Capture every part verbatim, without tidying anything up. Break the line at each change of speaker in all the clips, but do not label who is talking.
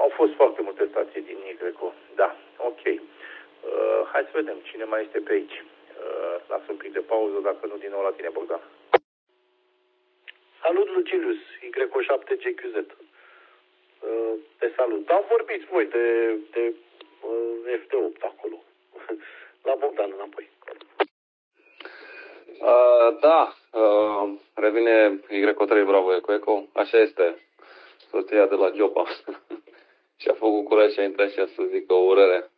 Au fost foarte multe stații din Igreco. Da, ok. Uh, hai să vedem cine mai este pe aici. Uh, lasă un pic de pauză, dacă nu din nou la tine, Bogdan.
Salut, Lucilius, Y șapte G Q Z. Uh, te salut. Am vorbit voi de, de uh, F T opt acolo. La Bogdan înapoi.
Uh, da, uh, revine Y trei Bravo Eco Eco. Așa este. Soția de la Jopa. Și-a făcut curaj și a intrat și a să zic o urare.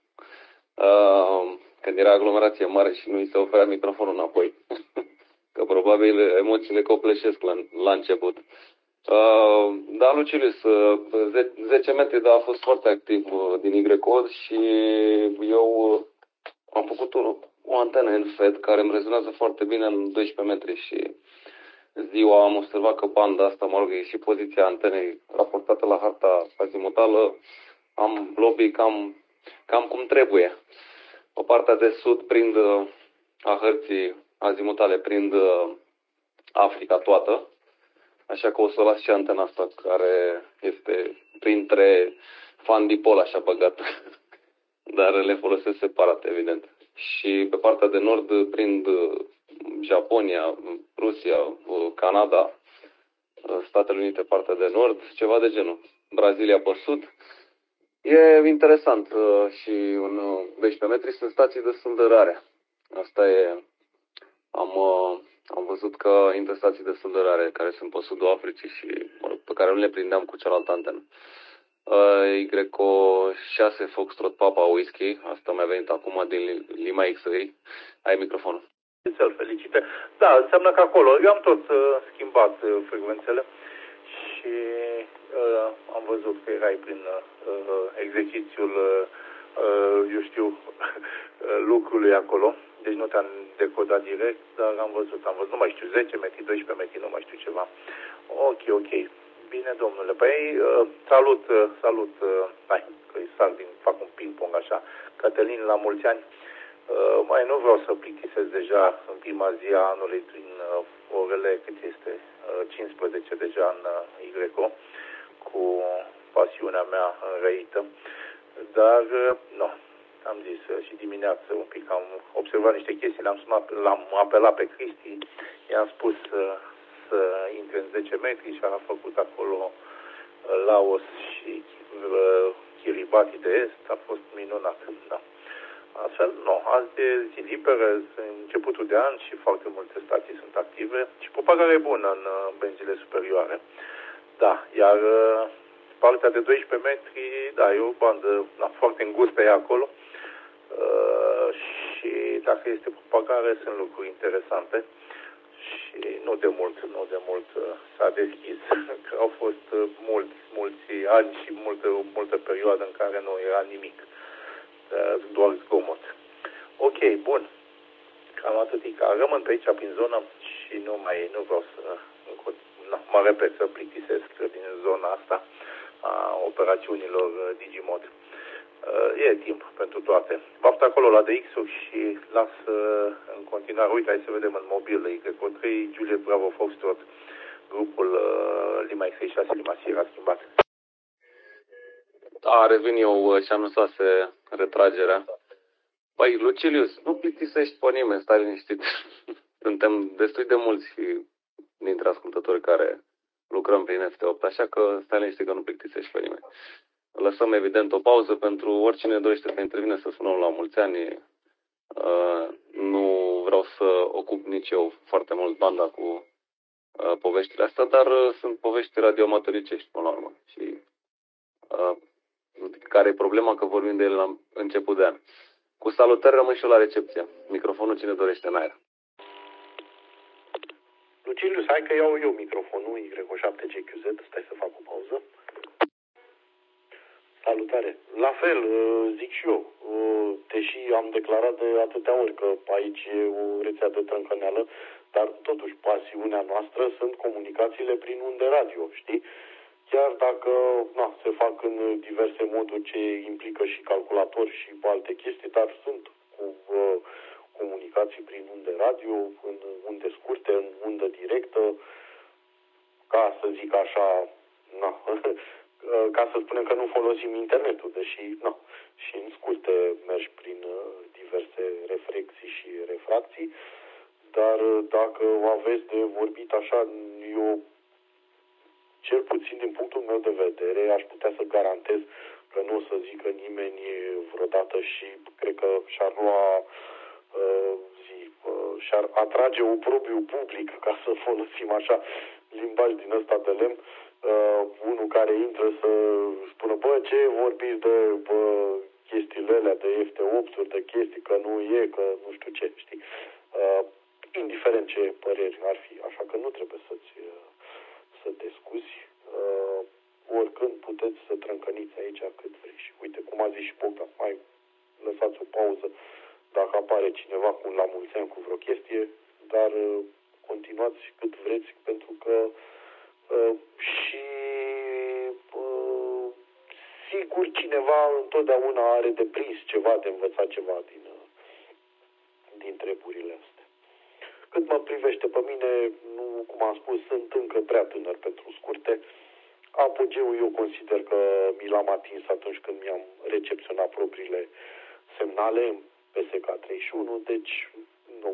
Uh, când era aglomerație mare și nu îi se oferea microfonul înapoi. Că probabil emoțiile copleșesc la, la început. Uh, da, Lucilius, uh, zece metri, dar a fost foarte activ uh, din Y-Code și eu uh, am făcut o, o antenă în F E D care îmi rezonează foarte bine în doisprezece metri și ziua am observat că banda asta, mă rog, e și poziția antenei raportată la harta azimutală, am lobby cam, cam cum trebuie. O partea de sud prind a hărții azimutale, prind Africa toată, așa că o să las și antena asta care este printre fan dipol așa băgat, dar le folosesc separat, evident. Și pe partea de nord prind Japonia, Rusia, Canada, Statele Unite, partea de nord, ceva de genul. Brazilia pe sud. E interesant și în doisprezece metri sunt stații destul de rare. Asta e, am, am văzut că intră stații destul de rare care sunt pe sudul Africii și mă rog, pe care nu le prindeam cu cealaltă antenă. Y șase Foxtrot Papa Whisky, asta mi-a venit acum din Lima X-Ray. Ai microfonul.
Să-l felicite. Da, înseamnă că acolo, eu am tot uh, schimbat uh, frecvențele și uh, am văzut că erai prin uh, exercițiul, uh, eu știu, lucrului acolo. Deci nu te-am decodat direct, dar am văzut, am văzut, nu mai știu, zece metri, doisprezece metri, nu mai știu ceva. Ok, ok. Bine, domnule. Păi, uh, salut, uh, salut, uh, hai, că-i sar din, fac un ping-pong așa. Cătălin, la mulți ani. Uh, mai nu vreau să plictisesc deja în prima zi a anului prin uh, orele, cât este, uh, cincisprezece deja în uh, Y, cu pasiunea mea înrăită. Dar, uh, nu, am zis uh, și dimineață un pic, am observat niște chestii, l-am sunat, l-am apelat pe Cristi, i-am spus uh, să intre în zece metri și a făcut acolo uh, Laos și uh, Kiribati de Est, a fost minunat, da. Astfel, nu, azi de zi liberă, începutul de an și foarte multe stații sunt active și propagarea e bună în benzile superioare. Da, iar partea de doisprezece metri, da, e o bandă da, foarte îngustă e acolo uh, și dacă este propagare sunt lucruri interesante și nu de mult, nu de mult uh, s-a deschis, că au fost uh, mulți, mulți ani și multă, multă perioadă în care nu era nimic. Doar zgomot. Ok, bun. Cam atâtica. Rămân pe aici, prin zonă și nu mai, nu vreau să, nu, mă repet, să plictisesc din zona asta a operațiunilor Digimod. E timp pentru toate. Baftă acolo la D X-uri și las în continuare. Uite, hai să vedem în mobil Y trei, Juliet Bravo Foxtrot, grupul Lima X șase, Lima Sierra schimbat.
Da, revin eu și anunțase retragerea. Păi, Lucilius, nu plictisești pe nimeni, stai liniștit. Suntem destul de mulți dintre ascultători care lucrăm prin F T opt, așa că stai liniștit că nu plictisești pe nimeni. Lăsăm evident o pauză pentru oricine dorește să intervine să sunăm la mulți ani. Uh, nu vreau să ocup nici eu foarte mult banda cu uh, poveștile astea, dar uh, sunt povești radioamatoricești până la urmă. Și uh, care e problema că vorbim de ele la început de an. Cu salutări, rămân și eu la recepție. Microfonul cine dorește în aer.
Lucilius, hai că iau eu microfonul Y șapte G Q Z, stai să fac o pauză. Salutare. La fel, zic și eu, deși am declarat de atâtea ori că aici e o rețea de trâncăneală, dar totuși pasiunea noastră sunt comunicațiile prin unde radio, știi? Chiar dacă na, se fac în diverse moduri ce implică și calculatori și alte chestii, dar sunt cu uh, comunicații prin unde radio, în unde scurte, în undă directă, ca să zic așa, na, ca să spunem că nu folosim internetul, deși, nu, și în scurte mergi prin diverse reflexii și refracții, dar dacă aveți de vorbit așa, eu, cel puțin din punctul meu de vedere, aș putea să garantez că nu o să zică nimeni vreodată și cred că și-ar lua uh, zi, uh, și-ar atrage oprobiu public, ca să folosim așa limbaj din ăsta de lemn, uh, unul care intră să spună, bă, ce vorbiți de bă, chestiile alea, de F T opt-uri, de chestii, că nu e, că nu știu ce, știi? Uh, indiferent ce păreri ar fi, așa că nu trebuie să-ți să te scuzi. Uh, oricând puteți să trâncăniți aici cât vrei. Și uite, cum a zis și Bogdan, mai lăsați o pauză dacă apare cineva cu un la mulți ani cu vreo chestie, dar uh, continuați cât vreți, pentru că uh, și uh, sigur cineva întotdeauna are de prins ceva, de învățat ceva din, uh, din treburile astea. Cât mă privește pe mine, nu, cum am spus, sunt încă prea tânăr pentru scurte. Apogeul eu consider că mi l-am atins atunci când mi-am recepționat propriile semnale în P S K treizeci și unu, deci nu,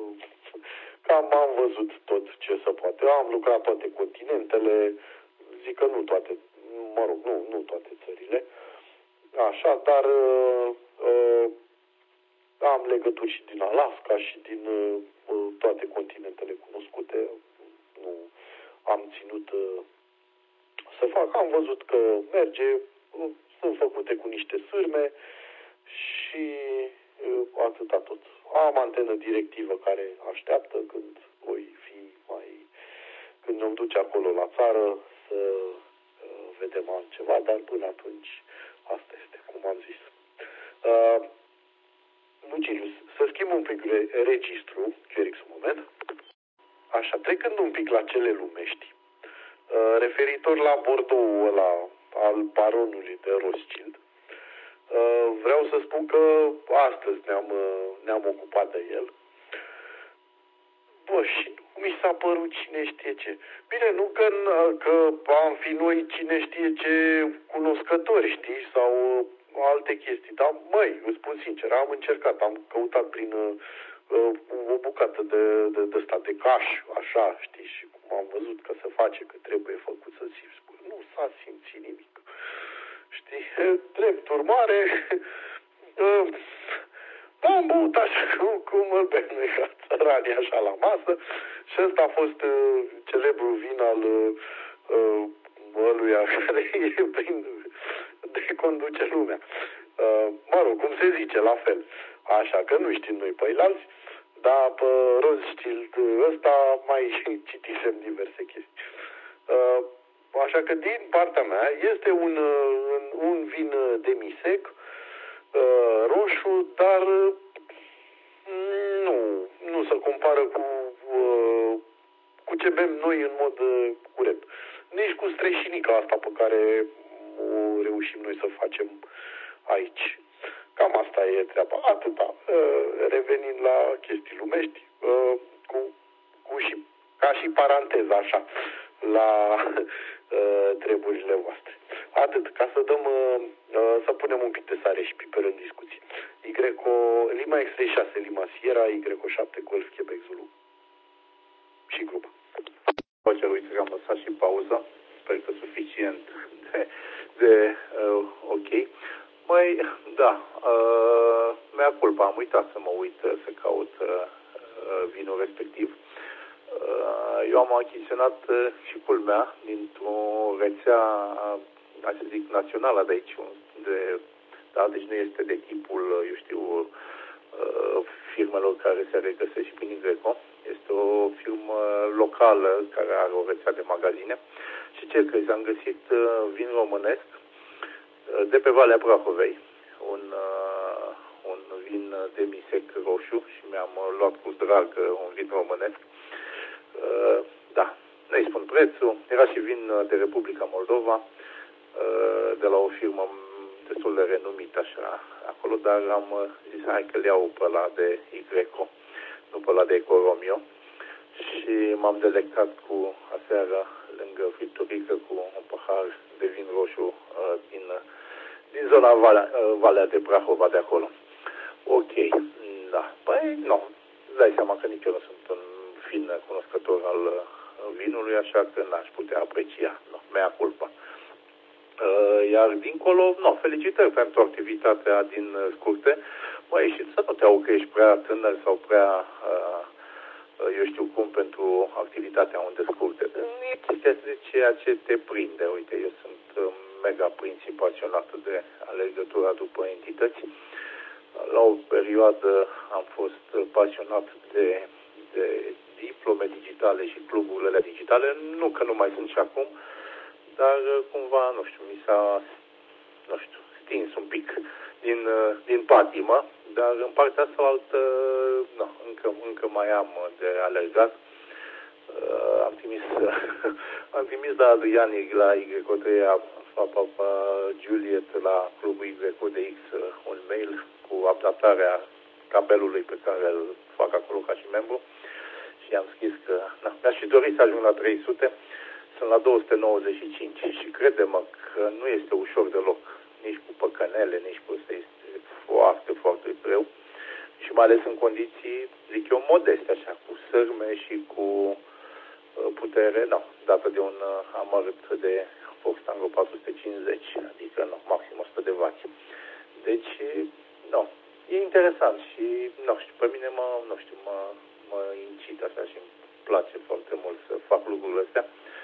cam am văzut tot ce se poate. Eu am lucrat toate continentele, zic că nu toate, mă rog, nu, nu toate țările, așa, dar uh, am legături și din Alaska și din uh, toate continentele cunoscute. Nu am ținut uh, să fac. Am văzut că merge, uh, sunt făcute cu niște sârme și uh, atâta tot. Am antenă directivă care așteaptă când voi fi mai... când ne-om duce acolo la țară să uh, vedem altceva, dar până atunci asta este, cum am zis. Uh, Lucilius, să schimb un pic registru, Felix, un moment. Așa, trecând un pic la cele lumești, referitor la Bordeaux ăla al baronului de Rothschild, vreau să spun că astăzi ne-am, ne-am ocupat de el. Bă, și mi s-a părut cine știe ce. Bine, nu că, că am fi noi cine știe ce cunoscători, știi, sau alte chestii, dar, măi, îți spun sincer, am încercat, am căutat prin uh, o bucată de, de, de stat de caș, așa, știi, și cum am văzut că se face, că trebuie făcut să simți, bă, nu s-a simțit nimic, știi, drept urmare, uh, am băut așa cum, cum îl bem noi ca țăranii așa la masă și ăsta a fost uh, celebrul vin al uh, ăluia care e prin de conduce lumea. Uh, mă rog, cum se zice, la fel. Așa că nu știm noi pe alți, dar pe Rothschild ăsta mai citisem diverse chestii. Uh, așa că din partea mea este un, un vin demisec, uh, roșu, dar nu, nu se compară cu, uh, cu ce bem noi în mod uh, curent. Nici cu streșinica asta pe care o reușim noi să facem aici. Cam asta e treaba. Atâta. Uh, revenind la chestii lumești, uh, cu, cu și, ca și paranteză așa, la uh, treburile voastre. Atât. Ca să dăm, uh, să punem un pic de sare și piper în discuție. Y, Lima X trei șase, Lima Sierra, Y șapte, Golf, Quebec, Zulu. Și grupa.
Face, uite că am lăsat și pauză. Sper că suficient de, de uh, ok. Mai, da, uh, mea culpa, am uitat să mă uit să caut uh, vinul respectiv. Uh, eu am achiziționat uh, și culmea dintr-o rețea, hai să zic, națională de aici, de, da, deci nu este de tipul, eu știu, uh, firmelor care se regăsesc și prin Greco. Este o firmă locală care are o rețea de magazine. Și ce crezi? Am găsit uh, vin românesc uh, de pe Valea Prahovei, un, uh, un vin demisec roșu și mi-am uh, luat cu drag uh, un vin românesc. Uh, da, nu-i spun prețul. Era și vin de Republica Moldova, uh, de la o firmă destul de renumită așa acolo, dar am zis hai că-l iau pe ăla de Greco, nu pe ăla de Eco Romeo. Și m-am delectat cu aseară lângă fripturică cu un pahar de vin roșu din, din zona Valea, Valea de Prahova de acolo. Ok, da. Păi, nu. Îți dai seama că nici eu nu sunt un fin cunoscător al vinului, așa că n-aș putea aprecia. No, mea culpa. Iar dincolo, no, felicitări pentru activitatea din scurte. Măi, și să nu te auzi că ești prea tânăr sau prea, eu știu cum, pentru activitatea unde scurte. E chestia de ceea ce te prinde. Uite, eu sunt mega prins și pasionat de alergătura după entități. La o perioadă am fost pasionat de, de diplome digitale și cluburile digitale. Nu că nu mai sunt și acum, dar cumva, nu știu, mi s-a, nu știu, stins un pic din, din patimă, dar în partea asta altă, nu, încă, încă mai am de alergat. Uh, am trimis, am trimis la Adrian, la Y O trei, Papa Juliet, la clubul Y O D X, un mail cu updatarea cabelului pe care îl fac acolo ca și membru și am scris că, na, mi-aș fi dorit să ajung la trei sute. Sunt la două sute nouăzeci și cinci și crede-mă că nu este ușor deloc, nici cu păcănele, nici cu asta, este foarte, foarte greu și mai ales în condiții, zic eu, modeste, așa, cu sârme și cu putere, nu, dată de un amărât de Fox Tango patru sute cincizeci, adică, nu, maxim o sută de watt. Deci, nu, e interesant și, nu știu, pe mine mă, nu știu, mă, mă incit așa și îmi place foarte mult să fac lucrurile astea.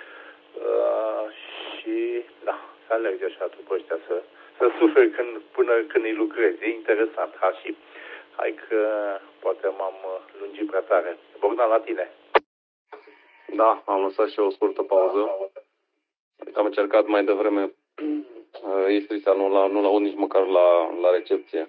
Uh, și da, să alergi așa după ăștia, să, să suferi când, până când îi lucrezi. E interesant, ha, și hai că poate m-am lungit prea tare. Bogdan, la tine.
Da, am lăsat și eu o scurtă pauză. Am încercat mai devreme Istrisa, nu la nu la nici măcar la, la recepție.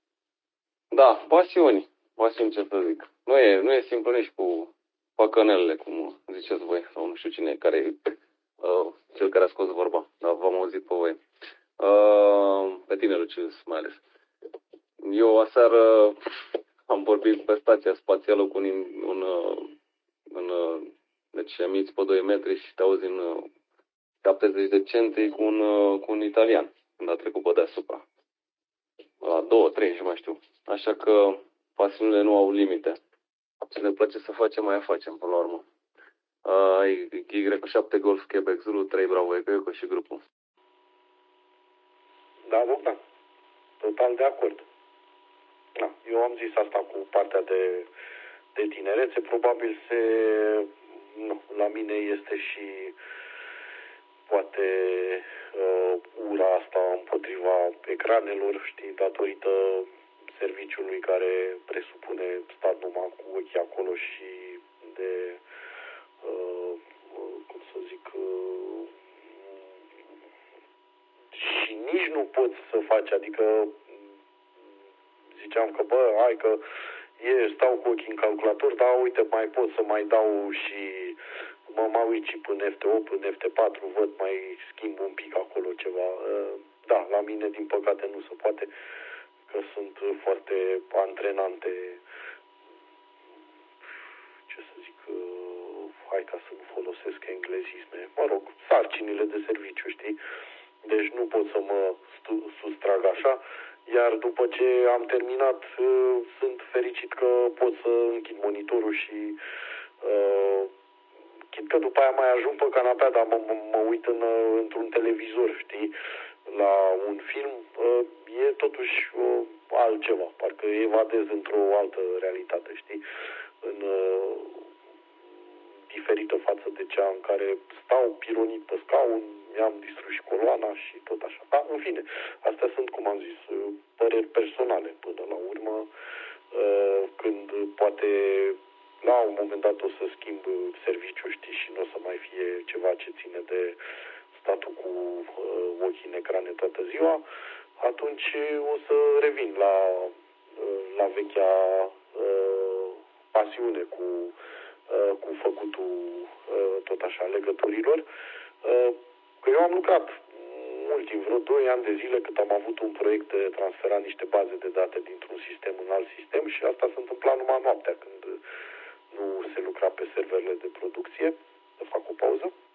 Da, pasiuni. Pasiuni, ce să zic. Nu e, nu e simplu nici cu păcănelele, cum ziceți voi, sau nu știu cine, care e uh, cel care a scos vorba, dar v-am auzit pe voi. Uh, pe tine, Lucius, mai ales. Eu aseară am vorbit pe stația spațială cu un, un, un, un deci emiți pe doi metri și te auzi în șaptezeci de centri cu un, cu un italian, când a trecut pe deasupra. La două, trei, și mai știu. Așa că pasiunile nu au limite. Ce ne place să facem, mai facem, până la urmă. Uh, Y șapte Golf Quebec Zulu trei Bravo Eco și grupul.
Da, Bogdan. Total de acord. Da, eu am zis asta cu partea de, de tinerețe. Probabil se... Nu, la mine este și poate uh, ura asta împotriva ecranelor, știi, datorită serviciului care presupune stat numai cu ochii acolo și de, uh, cum să zic, uh, și nici nu poți să faci, adică ziceam că, bă, hai că e, stau cu ochii în calculator, dar uite, mai pot să mai dau și mă mai uit și până F T opt, până F T patru, văd, mai schimb un pic acolo ceva. Da, la mine, din păcate, nu se poate, că sunt foarte antrenante, ce să zic, hai ca să nu folosesc englezisme, mă rog, sarcinile de serviciu, știi? Deci nu pot să mă sustrag așa, iar după ce am terminat, sunt fericit că pot să închid monitorul și uh, chit că după aia mai ajung pe canapea, dar mă, mă, mă uit în, într-un televizor, știi, la un film, uh, e totuși uh, altceva, parcă evadez într-o altă realitate, știi, în, uh, diferită față de cea în care stau pironit pe scaun, mi-am distrus și coloana și tot așa. Da, în fine, astea sunt, cum am zis, păreri personale până la urmă, când poate la un moment dat o să schimb serviciu, știi, și nu o să mai fie ceva ce ține de statul cu ochii în ecrane toată ziua, atunci o să revin la, la vechea pasiune cu cu făcutul tot așa legăturilor. Că eu am lucrat mult timp, vreo doi ani de zile, cât am avut un proiect de transferat niște baze de date dintr-un sistem în alt sistem și asta se întâmpla numai noaptea, când nu se lucra pe serverele de producție. Să fac o pauză.